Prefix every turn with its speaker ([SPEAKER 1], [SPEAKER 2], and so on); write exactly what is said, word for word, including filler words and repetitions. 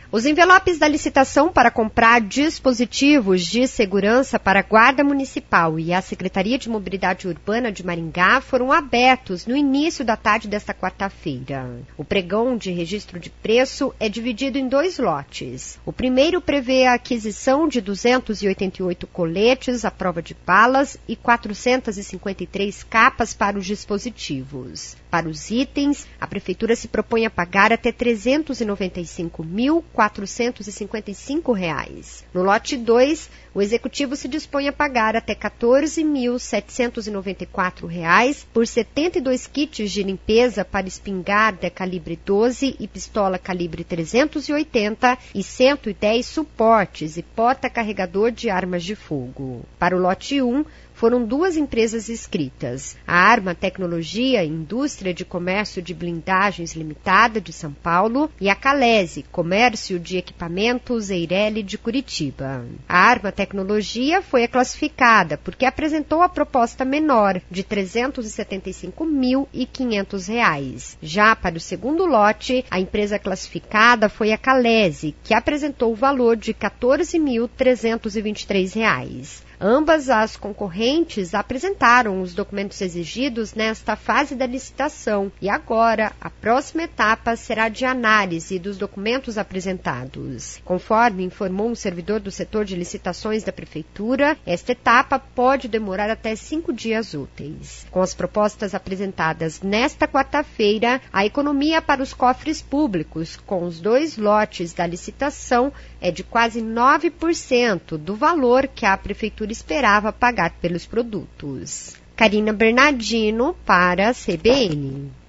[SPEAKER 1] Os envelopes da licitação para comprar dispositivos de segurança para a Guarda Municipal e a Secretaria de Mobilidade Urbana de Maringá foram abertos no início da tarde desta quarta-feira. O pregão de registro de preço é dividido em dois lotes. O primeiro prevê a aquisição de duzentos e oitenta e oito coletes à prova de balas e quatrocentas e cinquenta e três capas para os dispositivos. Para os itens, a Prefeitura se propõe a pagar até trezentos e noventa e cinco mil, quatrocentos e cinquenta e cinco reais. No lote dois, o Executivo se dispõe a pagar até quatorze mil, setecentos e noventa e quatro reais por setenta e dois kits de limpeza para espingarda calibre doze e pistola calibre trezentos e oitenta e cento e dez suportes e porta-carregador de armas de fogo. Para o lote um, foram duas empresas inscritas, a Arma Tecnologia e Indústria de Comércio de Blindagens Limitada de São Paulo e a Calese, Comércio de Equipamentos Eireli de Curitiba. A Arma Tecnologia foi a classificada porque apresentou a proposta menor de trezentos e setenta e cinco mil e quinhentos reais. Já para o segundo lote, a empresa classificada foi a Calese, que apresentou o valor de quatorze mil, trezentos e vinte e três reais. Ambas as concorrentes apresentaram os documentos exigidos nesta fase da licitação e agora a próxima etapa será de análise dos documentos apresentados. Conforme informou um servidor do setor de licitações da Prefeitura, esta etapa pode demorar até cinco dias úteis. Com as propostas apresentadas nesta quarta-feira, a economia para os cofres públicos, com os dois lotes da licitação, é de quase nove por cento do valor que a Prefeitura esperava pagar pelos produtos. Karina Bernardino para a C B N.